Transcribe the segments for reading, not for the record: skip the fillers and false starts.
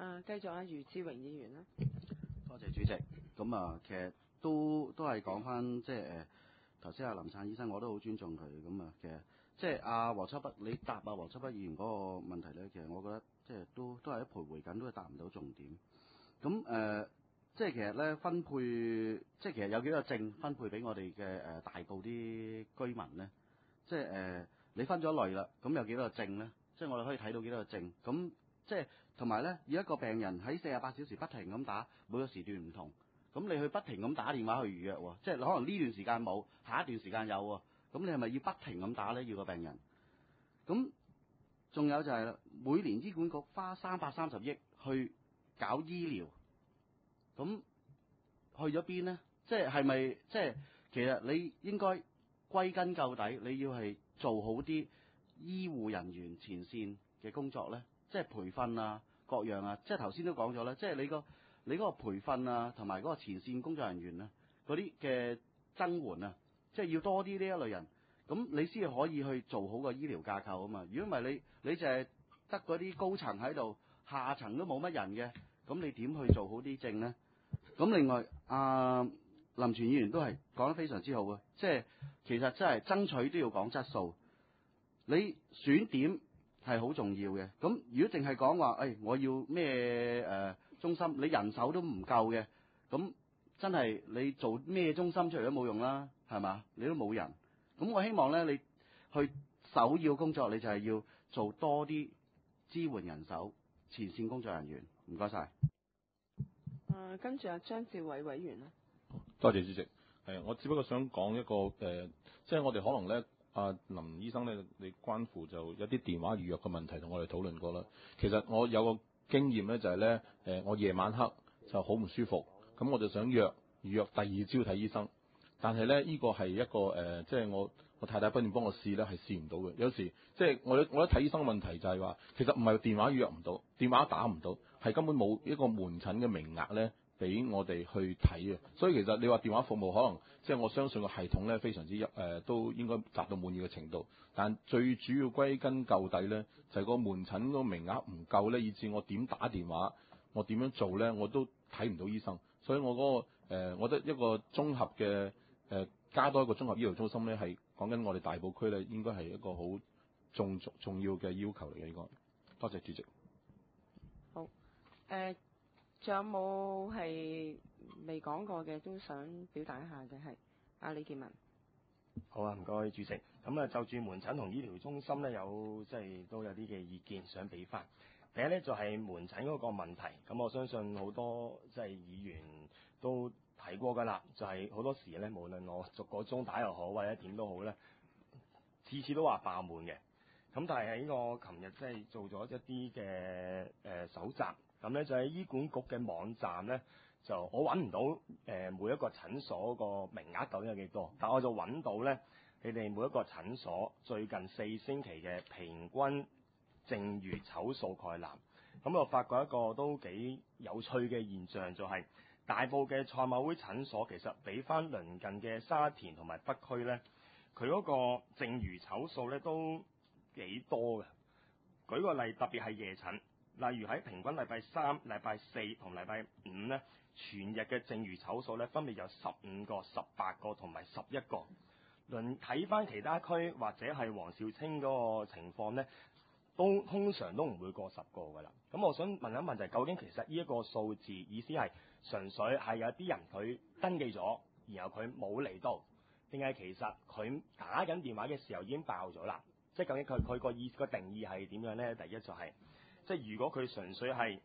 繼續阿余志榮議員啦。 多謝主席。咁啊，其實都係講翻即係頭先阿林燦醫生，我都好尊重佢。咁啊，其實即係阿黃秋北，你答阿黃秋北議員嗰個問題咧，其實我覺得即係都係喺徘徊緊，都係答唔到重點。咁即係其實咧分配，即係其實有幾個證分配俾我哋嘅大埔啲居民咧，即係你分咗類啦，咁有幾多個證咧？即係我哋可以睇到幾多個證，咁即係同埋咧，要一個病人喺48小時不停咁打，每個時段唔同，咁你去不停咁打電話去預約喎，即係可能呢段時間冇，下一段時間有喎，咁你係咪要不停咁打咧？要個病人？咁仲有就係每年醫管局花330億去搞醫療，咁去咗邊咧？即係咪即係其實你應該歸根究底，你要係做好啲醫護人員前線嘅工作咧，即係培訓啊各樣啊，即係頭先都講咗啦，即係你嗰個培訓啊同埋嗰個前線工作人員啊嗰啲嘅增援啊，即係要多啲呢一類人，咁你先可以去做好個醫療架構啊嘛。如果唔係你就係得嗰啲高層喺度，下層都冇乜人嘅，咁你點去做好啲證咧？咁另外林全議員都係講得非常之好嘅，即係其實真係爭取都要講質素。你選點係好重要嘅，咁如果淨係講話，我要咩中心，你人手都唔夠嘅，咁真係你做咩中心出嚟都冇用啦，係嘛？你都冇人，咁我希望咧，你去首要工作，你就係要做多啲支援人手、前線工作人員。唔該晒。 跟住阿張志偉委員啦。 多謝主席。我只不過想講一個即係我哋可能咧。林醫生咧，你關乎就一啲電話預約嘅問題同我哋討論過啦。其實我有個經驗咧，就係咧，我夜晚黑就好唔舒服，咁我就想預約第二朝睇醫生。但係咧，呢個係一個即係我太太不斷幫我試咧，係試唔到嘅。有時即係我一睇醫生嘅問題就係話，其實唔係電話預約唔到，電話打唔到，係根本冇一個門診嘅名額咧，俾我哋去睇啊。所以其實你話電話服務可能即係我相信個系統咧非常之都應該達到滿意嘅程度，但最主要歸根究底咧就係個門診個名額唔夠咧，以至我點打電話，我點樣做咧，我都睇唔到醫生。所以我嗰個我覺得一個綜合嘅加多一個綜合醫療中心咧，係講緊我哋大埔區咧，應該係一個好重要嘅要求嚟嘅。應該多謝主席。 好，仲有冇係未講過嘅都想表達一下嘅？係阿李建文。 好啊，唔該主席。咁啊，就住門診同醫療中心咧，即係都有啲嘅意見想俾翻。第一咧就係門診嗰個問題，咁我相信好多即係議員都睇過㗎啦，就係好多時咧，無論我逐個鐘打又好，或者點都好咧，次次都話爆滿嘅。咁但係喺呢個琴日即係做咗一啲嘅搜集，咁咧就喺醫管局嘅網站咧，就我揾唔到每一個診所個名額究竟有幾多，但我就揾到咧，你哋每一個診所最近4星期嘅平均剩餘籌數概覽。咁我發覺一個都幾有趣嘅現象，就係大埔嘅賽馬會診所其實比翻鄰近嘅沙田同埋北區咧，佢嗰個剩餘籌數咧都幾多嘅。舉個例，特別係夜診，例如喺平均禮拜3、禮拜4同禮拜5咧，全日嘅剩餘籌數咧分別有15個、18個同埋11個。睇翻其他區或者係黃兆清嗰個情況咧，通常都唔會過10個㗎啦。咁我想問一問就係，究竟其實呢一個數字意思係純粹係有啲人佢登記咗，然後佢冇嚟到，定係其實佢打緊電話嘅時候已經爆咗啦？即係究竟佢個意思個定義係點樣咧？第一就係、即係如果佢純粹係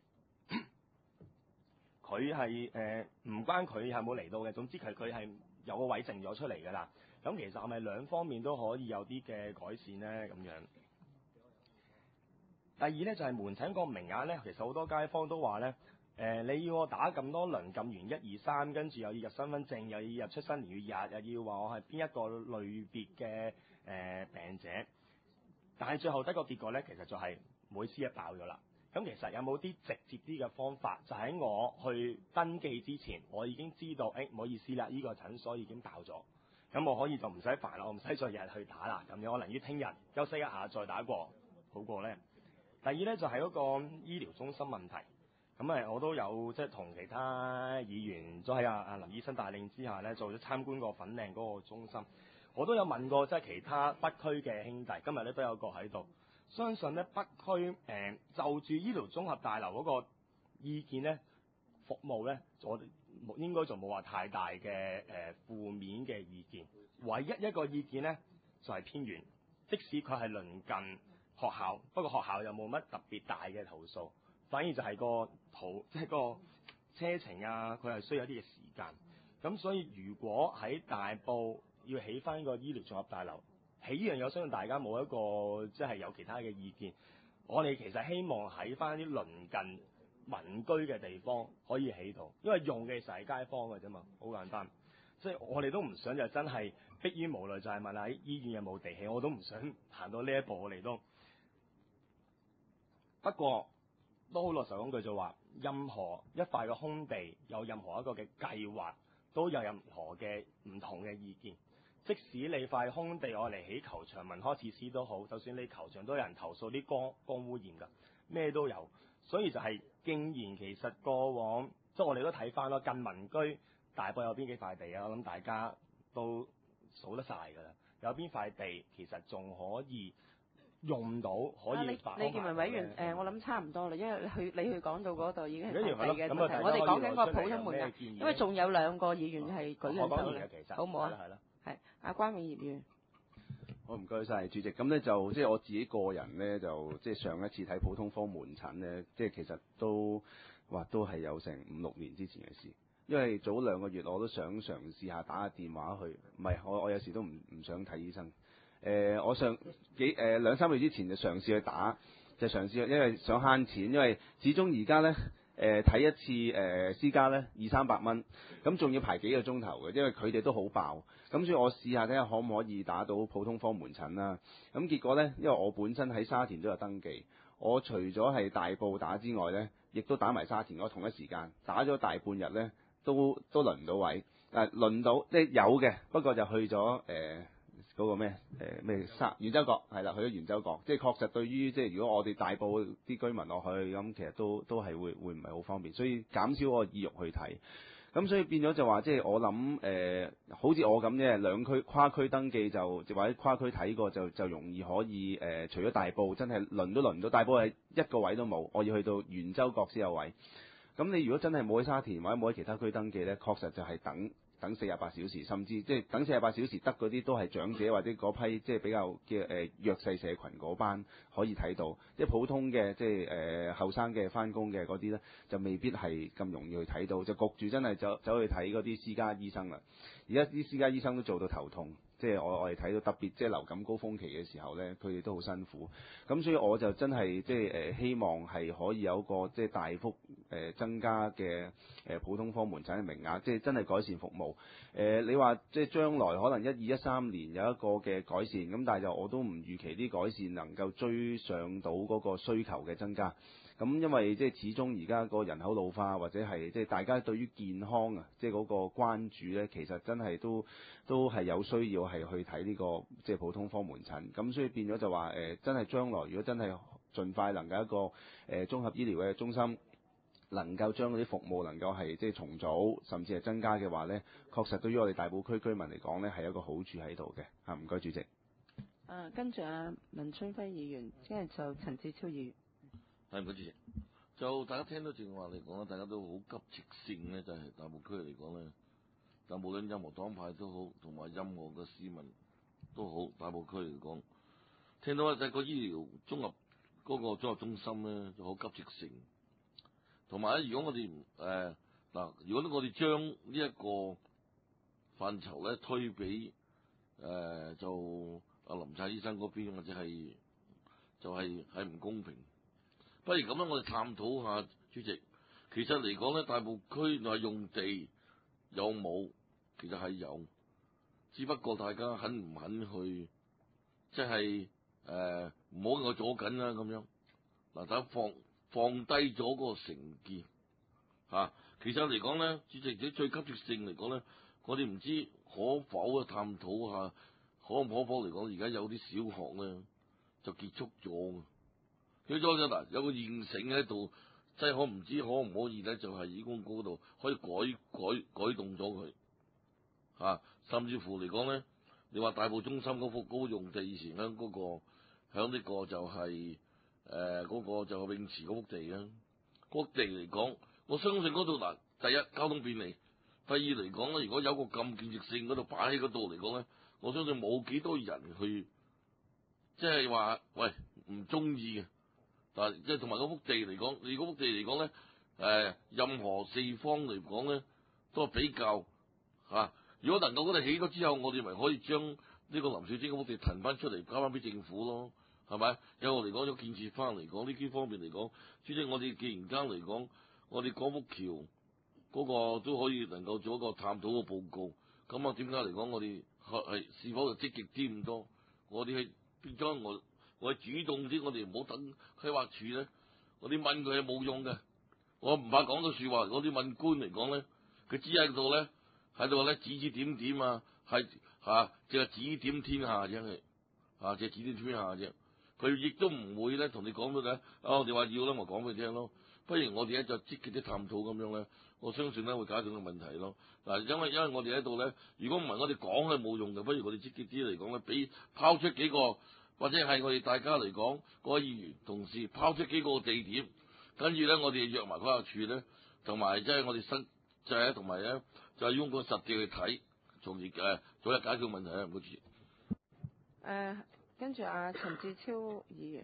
佢係唔關佢係冇嚟到嘅，總之佢係有個位剩咗出嚟㗎啦。咁其實係咪兩方面都可以有啲嘅改善咧？咁樣。第二咧就係門診個名額咧，其實好多街坊都話咧，你要我打咁多輪，撳完1、2、3，跟住又要入身份證，又要入出生年月日，又要話我係邊一個類別嘅病者，但係最後得個結果咧，其實就係每次一爆咗啦。咁其實有冇啲直接啲嘅方法，就喺我去登記之前，我已經知道，唔好意思啦，呢個診所已經爆咗，咁我可以就唔使煩啦，我唔使再日日去打啦，咁樣我寧願聽日休息一下再打過，好過咧。第二咧就係嗰個醫療中心問題， 咁我都有即係同其他議員都喺阿林醫生帶領之下咧，做咗參觀過粉嶺嗰個中心。我都有問過即係其他北區嘅兄弟，今日咧都有個喺度。相信咧北區就住醫療綜合大樓嗰個意見咧，服務咧，我哋應該就冇話太大嘅負面嘅意見。唯一一個意見咧就係偏遠，即使佢係鄰近學校，不過學校又冇乜特別大嘅投訴，反而就係即係個車程啊，佢係需要一啲嘅時間。咁所以如果喺大埔要起翻個醫療綜合大樓，起呢樣嘢，我相信大家冇一個即係有其他嘅意見。我哋其實希望喺翻啲鄰近民居嘅地方可以起到，因為用嘅就係街坊嘅啫嘛，好簡單。即係我哋都唔想就真係迫於無奈，就係問下醫院有冇地起，我都唔想行到呢一步，我哋都。不過都好老實講句就話，任何一塊嘅空地有任何一個嘅計劃，都有任何嘅唔同嘅意見。即使你塊空地我嚟起球場、文康設施都好，就算你球場都有人投訴啲光污染㗎，咩都有。所以就係，竟然其實過往即係我哋都睇翻咯，近民居大埔有邊幾塊地啊？我諗大家都數得晒㗎啦。有邊塊地其實仲可以用到，可以發李建文委員我諗差唔多啦，因為你去講到嗰度已經係地嘅問題。 咁我哋講緊個普通門額，因為仲有兩個議員係舉緊手嘅，好唔好啊？係阿關永業議員。 好，唔該晒主席。咁咧就即係我自己個人咧，就即係上一次睇普通科門診咧，即係其實都係有成5-6年之前嘅事。因為早2個月我都想嘗試下打下電話去，唔係我有時都唔想睇醫生。我上2-3個月之前就嘗試去打，因為想慳錢，因為始終而家咧睇一次私家咧200-300蚊，咁仲要排幾個鐘頭嘅，因為佢哋都好爆。咁所以我試下睇下可唔可以打到普通科門診啦。咁結果咧，因為我本身喺沙田都有登記，我除咗係大埔打之外咧，亦都打埋沙田，我同一時間打咗大半日咧，都輪唔到位。輪到即係有嘅，不過就去咗嗰個咩圓洲角係啦，去咗圓洲角，即係確實對於即係如果我哋大埔啲居民落去咁，其實都係會唔係好方便，所以減少我意欲去睇。咁所以變咗就話，即係我諗好似我咁啫，兩區跨區登記或者跨區睇過就容易可以除咗大埔真係輪都輪唔到，大埔係一個位都冇，我要去到圓洲角先有位。咁你如果真係冇喺沙田或者冇喺其他區登記咧，確實就係等48小時，甚至即係等48小時得嗰啲都係長者或者嗰批即係比較嘅弱勢社群嗰班可以睇到，即係普通嘅即係後生嘅返工嘅嗰啲咧就未必係咁容易去睇到，就焗住真係走去睇嗰啲私家醫生啦。而家啲私家醫生都做到頭痛。即係我哋睇到特別即係流感高峰期嘅時候咧，佢哋都好辛苦。咁所以我就真係即係希望係可以有一個即係大幅增加嘅普通科門診嘅名額，即係真係改善服務。你話即係將來可能12、13年有一個嘅改善，咁但係就我都唔預期啲改善能夠追上到嗰個需求嘅增加。咁因為即係始終而家個人口老化，或者係即係大家對於健康啊，即係嗰個關注咧，其實真係都係有需要係去睇呢個即係普通科門診。咁所以變咗就話真係將來如果真係盡快能夠一個綜合醫療嘅中心，能夠將嗰啲服務能夠係即係重組，甚至係增加嘅話咧，確實對於我哋大埔區居民嚟講咧係一個好處喺度嘅。唔該主席。 跟住文春輝議員，即係就陳志超議員。 係唔該主席，就大家聽到正話嚟講咧，大家都好急切性咧，就係大埔區嚟講咧，但無論任何黨派都好，同埋任何嘅市民都好，大埔區嚟講，聽到就係個醫療綜合嗰個綜合中心咧，就好急切性。同埋咧，如果我哋如果我哋將呢一個範疇咧推俾就阿林燦醫生嗰邊，或者係就係唔公平。不如咁啦，我哋探討下，主席，其實嚟講咧，大埔區內用地有冇？其實係有，只不過大家肯唔肯去，即係唔好我阻緊啦咁樣。嗱，大家放低咗嗰個成見嚇。其實嚟講咧，主席最急切性嚟講咧，我哋唔知可否探討下，可唔可否嚟講，而家有啲小學咧就結束咗。佢咗嗱，有個現成喺度， 即係我唔知可唔可以咧，就係醫管局嗰度可以改動咗佢嚇，甚至乎嚟講咧，你話大埔中心嗰幅高用地以前喺嗰個響呢個就係嗰個就係泳池嗰幅地啊，嗰幅地嚟講，我相信嗰度嗱，第一交通便利，第二嚟講咧，如果有個咁建設性嗰度擺喺嗰度嚟講咧，我相信冇幾多人去，即係話喂唔中意嘅。但即係同埋嗰幅地嚟講，你嗰幅地嚟講咧，任何四方嚟講咧，都係比較嚇。如果能夠嗰度起咗之後，我哋咪可以將呢個林小姐嗰幅地騰翻出嚟，交翻俾政府咯，係咪？有我嚟講，有建設翻嚟講呢啲方面嚟講，主席我哋既然間嚟講，我哋嗰幅橋嗰個都可以能夠做一個探討嘅報告。咁啊，點解嚟講我哋係是否就積極啲咁多？我哋係變咗我主動啲，我哋唔好等規劃處咧。我哋問佢係冇用嘅，我唔怕講到説話。我哋問官嚟講咧，佢只喺度咧指指點點啊，係嚇，淨係指點天下啫，係嚇，淨係指點天下啫。佢亦都唔會咧同你講到咧，我哋話要咧，我講俾你聽咯。不如我哋咧就積極啲探討咁樣咧，我相信咧會解決到個問題咯。嗱，因為我哋喺度咧，如果唔係我哋講係冇用嘅，不如我哋積極啲嚟講咧，俾拋出幾個。或者係我哋大家嚟講，各位議員同事拋出幾個地點，跟住咧我哋約埋規劃處咧，同埋即係我哋就係同埋咧就係用個實地去睇，從而早日解決問題啊！唔該主席。 跟住阿陳志超議員。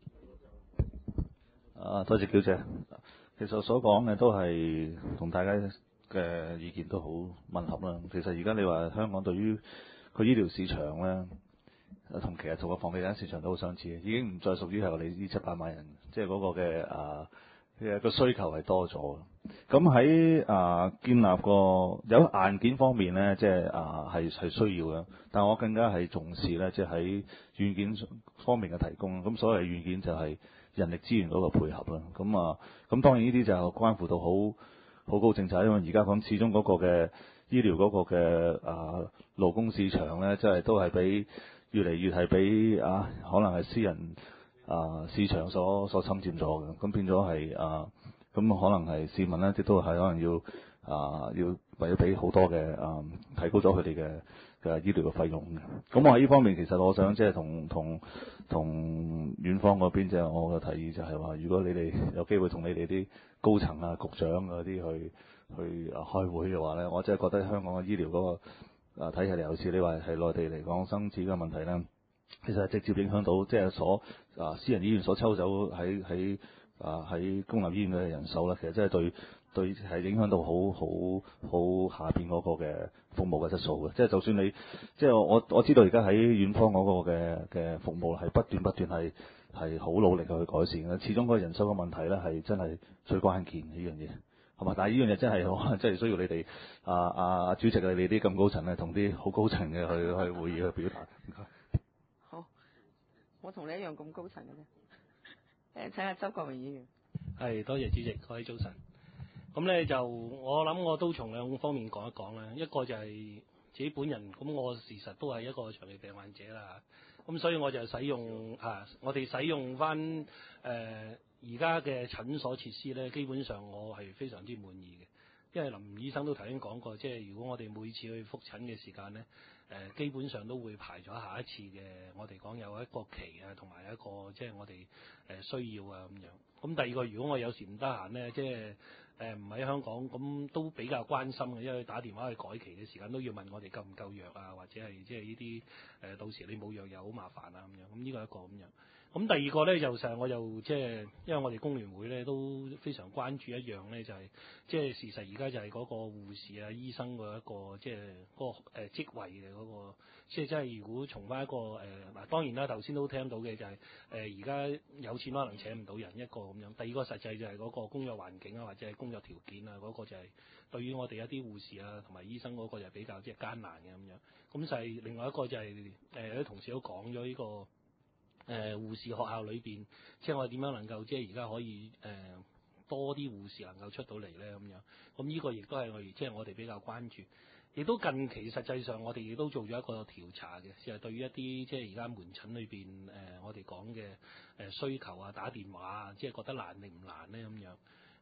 多謝表姐。其實所講嘅都係同大家嘅意見都好吻合啦。其實而家你話香港對於個醫療市場咧，其實同個房地產市場都好相似，已經唔再屬於係我哋呢700萬人，即係嗰個嘅個需求係多咗。咁喺建立個有硬件方面咧，即係係需要嘅，但我更加係重視咧，即係喺軟件方面嘅提供。咁所謂軟件就係人力資源嗰個配合啦。咁當然呢啲就關乎到好高政策，因為而家講始終嗰個嘅醫療嗰個嘅勞工市場咧，即係都係比越嚟越係俾可能係私人市場所侵佔咗嘅，咁變咗係咁可能係市民咧，亦都係可能要為咗俾好多嘅提高咗佢哋嘅醫療嘅費用嘅。咁我喺呢方面其實我想即係同院方嗰邊即係我嘅提議就係話，如果你哋有機會同你哋啲高層啊、局長嗰啲去開會嘅話咧，我真係覺得香港嘅醫療嗰個睇起嚟好似你話係內地嚟講生子嘅問題咧，其實係直接影響到即係私人醫院所抽走喺公立醫院嘅人手咧，其實真係對係影響到好下邊嗰個嘅服務嘅質素嘅。即係就算你即係我知道而家喺院方嗰個嘅服務係不斷係好努力去改善嘅，始終嗰個人手嘅問題咧係真係最關鍵呢樣嘢。係嘛？但係呢樣嘢真係真係需要你哋主席你哋啲咁高層咧，同啲好高層嘅去會議去表達。 好，我同你一樣咁高層嘅啫。請下周國榮議員。 係，多謝主席，各位早晨。咁咧就我諗我都從兩方面講一講啦。一個就係自己本人，咁我事實都係一個長期病患者啦。咁所以我就使用我哋使用翻而家嘅診所設施咧，基本上我係非常之滿意嘅。因為林醫生都頭先講過，即係如果我哋每次去覆診嘅時間咧，基本上都會排咗下一次嘅。我哋講有一個期啊，同埋一個即係我哋需要啊咁樣。咁第二個，如果我有時唔得閒咧，即係唔喺香港，咁都比較關心嘅，因為打電話去改期嘅時間都要問我哋夠唔夠藥啊，或者係即係呢啲到時你冇藥又好麻煩啊咁樣。咁呢個一個咁樣。咁第二個咧就成日我又即係，因為我哋工聯會咧都非常關注一樣咧，就係即係事實而家就係嗰個護士啊、醫生嗰一個即係嗰個職位嘅嗰個，即係真係如果從翻一個嗱，當然啦，頭先都聽到嘅就係而家有錢可能請唔到人一個咁樣。第二個實際就係嗰個工作環境啊，或者係工作條件啊，嗰個就係對於我哋一啲護士啊同埋醫生嗰個就比較即係艱難嘅咁樣。咁就係另外一個就係有啲同事都講咗呢個。護士學校裏邊，即係我哋點樣能夠即係而家可以多啲護士能夠出到嚟咧咁樣。咁呢個亦都係即係我哋比較關注。亦都近期實際上我哋亦都做咗一個調查嘅，就係對於一啲即係而家門診裏邊我哋講嘅需求啊、打電話啊，即係覺得難定唔難咧咁樣。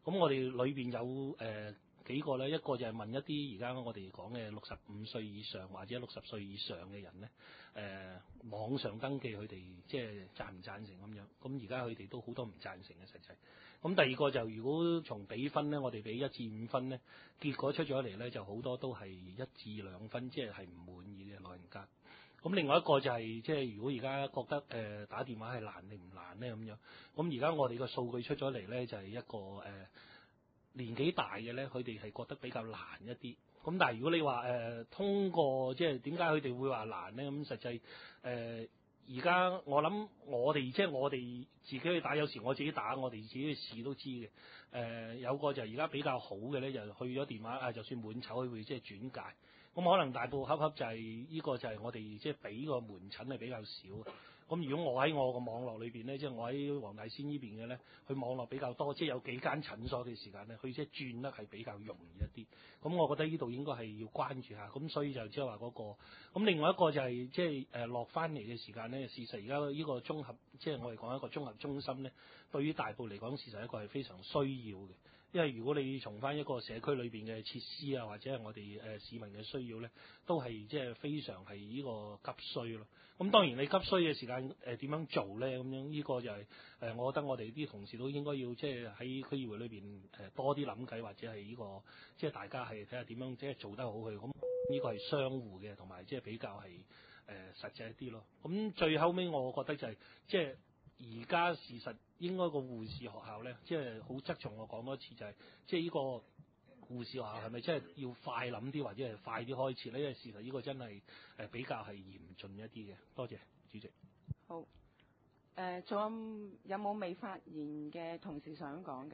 咁我哋裏邊有幾個咧，一個就係問一啲而家我哋講嘅65歲以上或者60歲以上嘅人咧，網上登記佢哋即係贊唔贊成咁樣。咁而家佢哋都好多唔贊成嘅實際。咁第二個就如果從比分咧，我哋俾1至5分咧，結果出咗嚟咧就好多都係1至2分，即係唔滿意嘅老人家。咁另外一個就係即係如果而家覺得打電話係難定唔難咧咁樣。咁而家我哋個數據出咗嚟咧，就係一個年紀大嘅咧，佢哋係覺得比較難一啲。咁但係如果你話通過即係點解佢哋會話難咧？咁實際而家我諗我哋即係我哋自己去打，有時我自己打，我哋自己去試都知嘅。有個就而家比較好嘅咧，就去咗電話就算滿籌，佢會即係轉介。咁可能大埔恰恰就係呢個就係我哋即係俾個門診係比較少。咁如果我喺我個網絡裏邊咧，即係我喺黃大仙呢邊嘅咧，佢網絡比較多，即係有幾間診所嘅時間咧，佢即係轉得係比較容易一啲。咁我覺得呢度應該係要關注下。咁所以就即係話嗰個。咁另外一個就係即係落翻嚟嘅時間咧，事實而家呢個綜合，即係我哋講一個綜合中心咧，對於大埔嚟講，事實一個係非常需要嘅。因為如果你從翻一個社區裏邊嘅設施啊，或者係我哋市民嘅需要咧，都係即係非常係呢個急需咯。咁當然你急需嘅時間點樣做咧？咁樣呢個就係我覺得我哋啲同事都應該要即係喺區議會裏邊多啲諗計，或者係呢個即係大家係睇下點樣即係做得好佢。咁呢個係相互嘅，同埋即係比較係實際一啲咯。咁最後尾我覺得就係即係而家事實應該個護士學校咧，即係好側重我講多次就係即係呢個護士學校係咪真係要快諗啲，或者係快啲開設呢？因為事實呢個真係比較係嚴峻一啲嘅。多謝主席。 好，仲有冇未發言嘅同事想講嘅？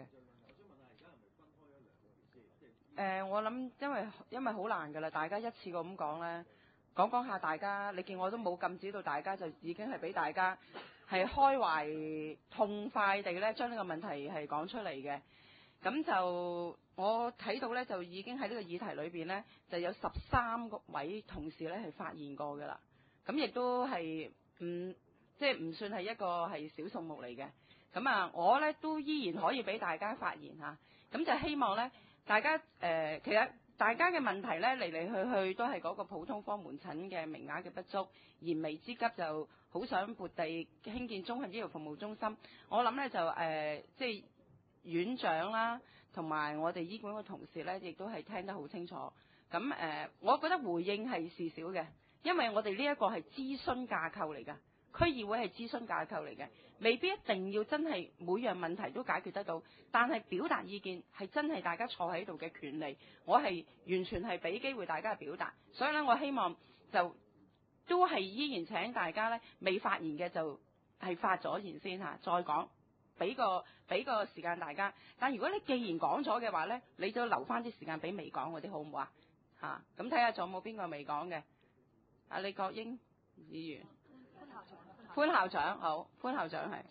我諗因為好難㗎啦，大家一次過咁講咧，講下大家，你見我都冇禁止到大家，就已經係俾大家係開懷痛快地咧將呢個問題係講出嚟嘅。咁就我睇到咧，就已經喺呢個議題裏邊咧，就有13位同事咧係發言過㗎啦。咁亦都係即係唔算係一個係小數目嚟嘅。咁啊，我咧都依然可以俾大家發言嚇。咁就希望咧，大家其實大家嘅問題咧嚟嚟去去都係嗰個普通科門診嘅名額嘅不足，燃眉之急就好想撥地興建綜合醫療服務中心。我諗咧就即係院長啦，同埋我哋醫管嘅同事咧，亦都係聽得好清楚。咁我覺得回應係事少嘅，因為我哋呢一個係諮詢架構嚟㗎，區議會係諮詢架構嚟嘅，未必一定要真係每樣問題都解決得到，但係表達意見係真係大家坐喺度嘅權利，我係完全係俾機會大家表達。所以咧，我希望就都係依然請大家咧未發言嘅就係發咗言先嚇，再講。俾個時間大家，但如果你既然講咗嘅話咧，你就留翻啲時間俾未講嗰啲好唔好啊？咁睇下仲有冇邊個未講嘅？李國英議員，潘校長，好，潘校長係。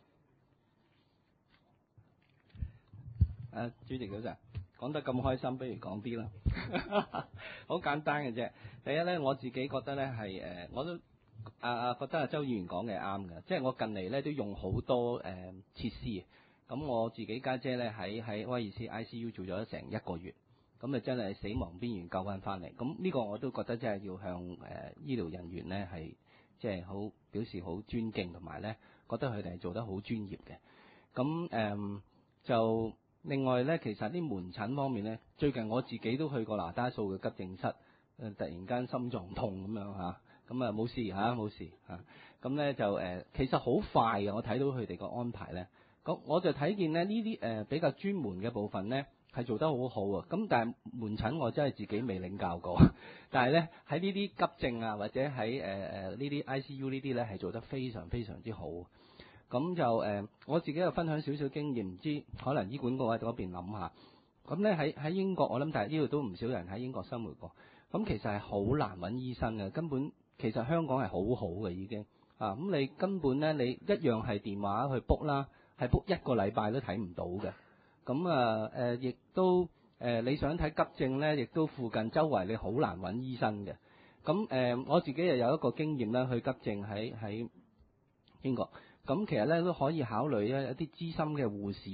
主席早晨，講得咁開心，不如講啲啦。好簡單嘅啫。第一咧，我自己覺得咧係我都。覺得周議員講嘅係啱嘅，即係我近嚟咧都用好多設施，咁我自己家姐咧喺威爾斯 ICU 做咗成1個月，咁啊真係死亡邊緣救翻嚟，咁呢個我都覺得真係要向醫療人員咧係即係好表示好尊敬，同埋咧覺得佢哋係做得好專業嘅。咁就另外咧，其實啲門診方面咧，最近我自己都去過拿打素嘅急症室，突然間心臟痛咁樣嚇。咁啊冇事冇事嚇，咁咧就其實好快嘅，我睇到佢哋個安排咧，咁我就睇見咧呢啲比較專門嘅部分咧係做得好好啊，咁但係門診我真係自己未領教過，但係咧喺呢啲急症啊或者喺呢啲 ICU 呢啲咧係做得非常非常之好，咁就我自己又分享少少經驗，唔知可能醫管局喺嗰邊諗下，咁咧喺英國我諗，但係呢度都唔少人喺英國生活過，咁其實係好難揾醫生嘅，根本。其實香港係好好嘅已經咁你根本咧你一樣係電話去 book 啦，係 book 1個禮拜都睇唔到嘅。咁亦都你想睇急症咧，亦都附近周圍你好難揾醫生嘅。咁我自己又有一個經驗啦，去急症喺英國。咁其實咧都可以考慮一啲資深嘅護士咧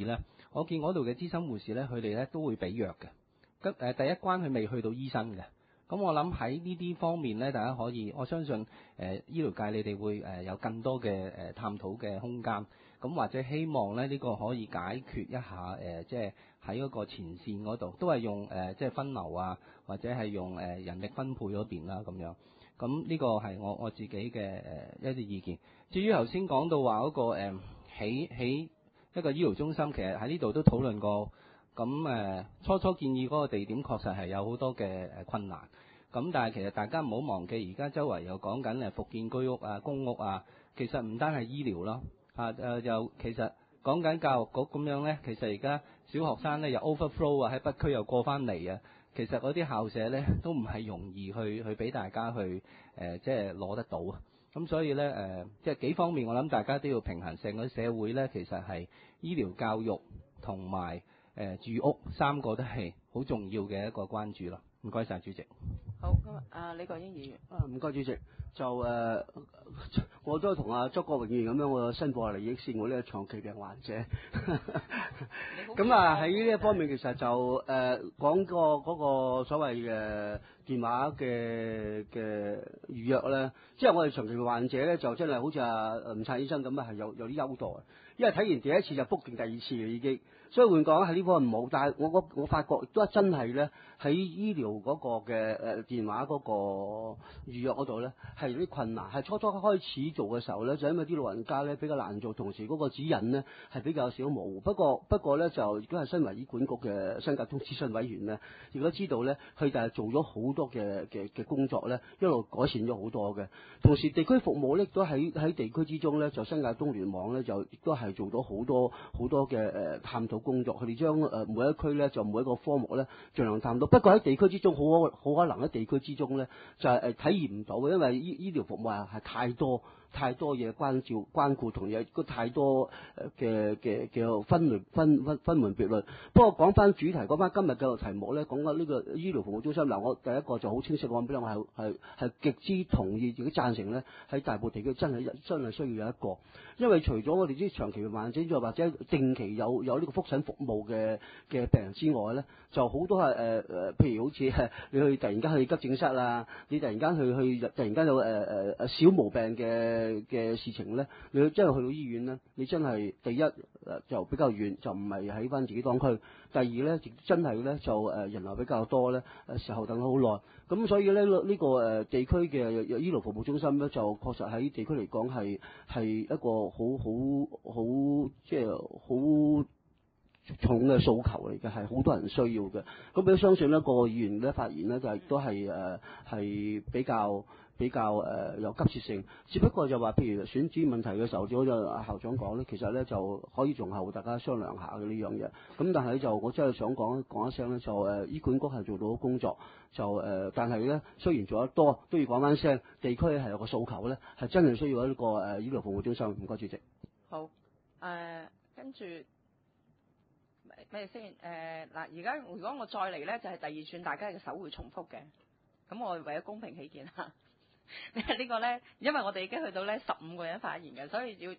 我見嗰度嘅資深護士咧，佢哋咧都會俾藥嘅。第一關佢未去到醫生嘅。咁我諗喺呢啲方面咧，大家可以，我相信醫療界你哋會有更多嘅探討嘅空間。咁或者希望咧呢個可以解決一下即係喺嗰個前線嗰度，都係用即係分流啊，或者係用人力分配嗰邊啦咁樣。咁呢個係我自己嘅一啲意見。至於頭先講到話嗰個起一個醫療中心，其實喺呢度都討論過。咁初建議嗰個地點確實係有好多嘅困難。咁但係其實大家唔好忘記，而家周圍又講緊復建居屋啊、公屋啊，其實唔單係醫療咯。又其實講緊教育局咁樣咧，其實而家小學生咧又 overflow 啊，喺北區又過翻嚟啊。其實嗰啲校舍咧都唔係容易去俾大家去即係攞得到啊。咁所以咧即係幾方面，我諗大家都要平衡成個社會咧，其實係醫療、教育同埋住屋三個都係好重要嘅一個關注咯。唔該晒，主席。 好，咁李國英議員。 唔該，主席。就我都同阿周國榮議員咁樣，我申報下利益先，我呢個長期病患者。咁啊喺呢一方面，其實就講過嗰個所謂嘅電話嘅預約咧，即係我哋長期病患者咧，就真係好似阿吳燦醫生咁啊，係有啲優待，因為睇完第一次就 book 定第二次嘅已經。所以換講喺呢方面冇，但係我發覺都真係咧喺醫療嗰個嘅電話嗰個預約嗰度咧係有啲困難，係初開始做嘅時候咧，就因為啲老人家咧比較難做，同時嗰個指引咧係比較少模糊。不過咧就如果係身為醫管局嘅新界東諮詢委員咧，如果知道咧佢就係做咗好多嘅工作咧，一路改善咗好多嘅。同時地區服務咧都喺地區之中咧，就新界東聯網咧就亦都係做到好多嘅探討工作，佢哋將每一區咧就每一個科目咧盡量探到。不過喺地區之中好可能喺地區之中咧就係體驗唔到嘅，因為醫療服務係太多嘢關顧同嘢太多嘅分門別類。不過講翻主題，講翻今日嘅題目咧，講緊呢個醫療服務中心嗱，我第一個就好清晰講俾你，我係極之同意自己贊成咧，喺大埔地區真係需要有一個，因為除咗我哋啲長期患者或者定期有呢個覆診服務嘅病人之外咧，就好多係譬如好似你去突然間去急症室啊，你突然間去突然間有小毛病嘅事情咧，你真係去到醫院咧，你真係第一就比較遠，就唔係喺翻自己當區；第二咧，真係咧就人流比較多咧，時候等咗好耐。咁所以咧呢個地區嘅醫療服務中心咧，就確實喺地區嚟講係一個好即係好重嘅訴求嚟嘅，係好多人需要嘅。咁我相信呢個議員咧發言咧就亦都係比較有急切性。只不過就話譬如選址問題嘅時候，好似校長講咧，其實咧就可以仲後大家商量下嘅呢樣嘢。咁但係就我真係想講一聲咧，就醫管局係做到工作，就但係咧雖然做得多，都要講翻聲，地區係有個訴求咧，係真係需要一個醫療服務中心。唔該，主席。 好，跟住。咩先？嗱，而家如果我再嚟咧，就係第二轉，大家嘅手會重複嘅。咁我為咗公平起見嚇，呢個咧，因為我哋已經去到咧15個人發言嘅，所以要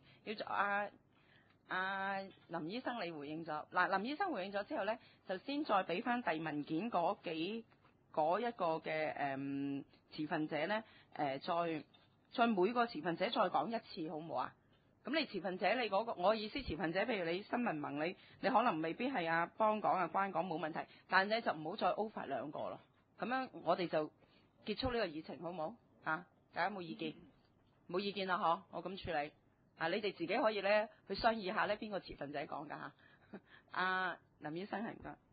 林醫生你回應咗。嗱，林醫生回應咗之後咧，就先再俾翻遞文件嗰一個嘅持份者咧，再每個持份者再講一次，好唔好啊？咁你持份者你嗰個，我意思持份者，譬如你新民盟你可能未必係阿邦講阿關講冇問題，但係就唔好再 over 兩個咯。咁樣我哋就結束呢個議程，好唔好？大家冇意見？冇意見啦，嗬？我咁處理。你哋自己可以咧去商議下咧邊個持份者講㗎嚇。林醫生係唔該。